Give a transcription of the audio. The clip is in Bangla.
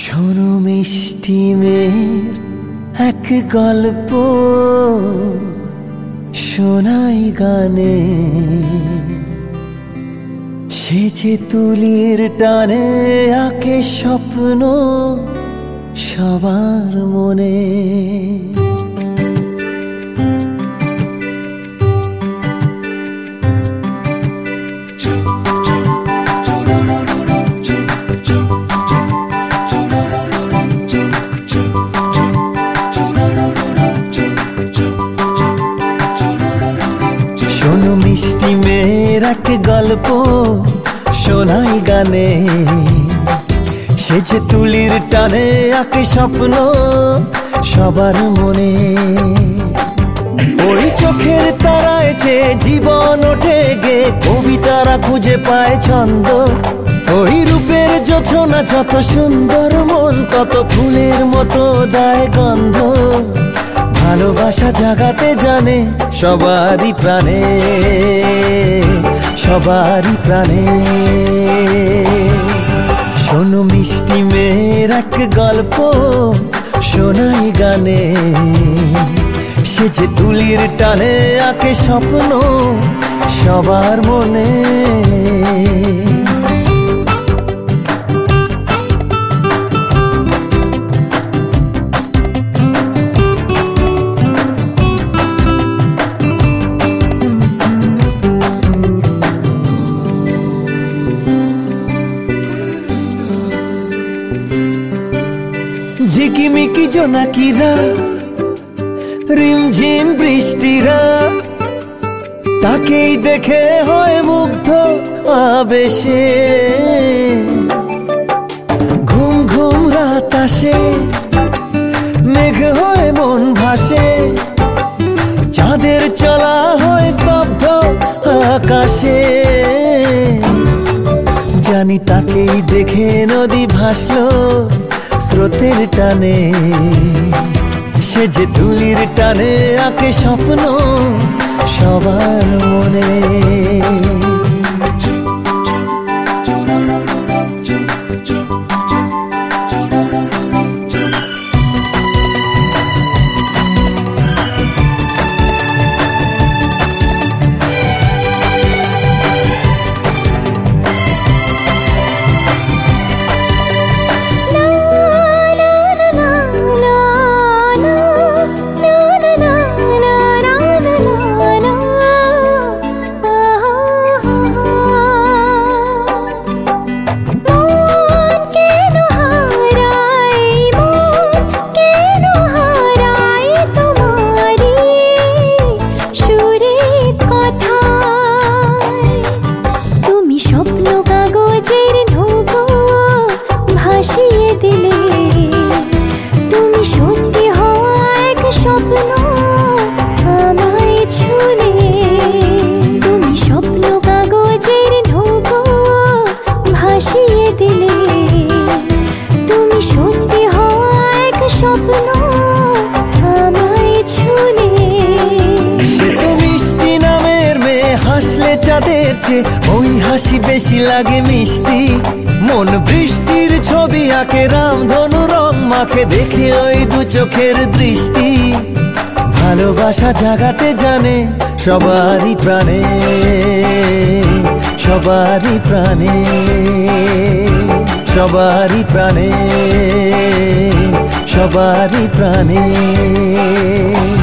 শোনো মিষ্টি মেয়ের এক গল্প শোনাই গানে, সে যে তুলির টানে আঁকে স্বপ্ন সবার মনে। শোনো মিষ্টি মেয়ের এক গল্প শোনাই গানে, সে যে তুলির টানে আঁকে স্বপ্ন সবার মনে। ওই চোখের তারায় যে জীবন ওঠে গে, কবিতারা খুঁজে পায় ছন্দ। ওই রূপের জোছনা যত সুন্দর, মন তত ফুলের মতো দেয় গন্ধ। ভালোবাসা জাগাতে জানে সবারই প্রাণে, সবারই প্রাণে। শোনো মিষ্টি মেয়ের এক গল্প শোনাই গানে, সে যে তুলির টানে আঁকে স্বপ্ন সবার মনে। ঝিকিমিকি জোনাকিরা, রিমঝিম বৃষ্টিরা, তাকেই দেখে হয় মুগ্ধ আবেশে। ঘুম ঘুম রাত আসে, মেঘ হয়ে মন ভাসে, চাঁদের চলা হয় স্তব্ধ আকাশে। জানি তাকেই দেখে নদী ভাসলো স্রোতের টানে, সে যে তুলির টানে আঁকে স্বপ্ন সবার মনে। চাঁদের চেয়ে ওই হাসি বেশি লাগে মিষ্টি, মন বৃষ্টির ছবি আঁকে, রামধনু রং মাখে, দেখে ওই দু চোখের দৃষ্টি। ভালোবাসা জাগাতে জানে সবারই প্রাণে, সবারই প্রাণে, সবারই প্রাণে, সবারই প্রাণে।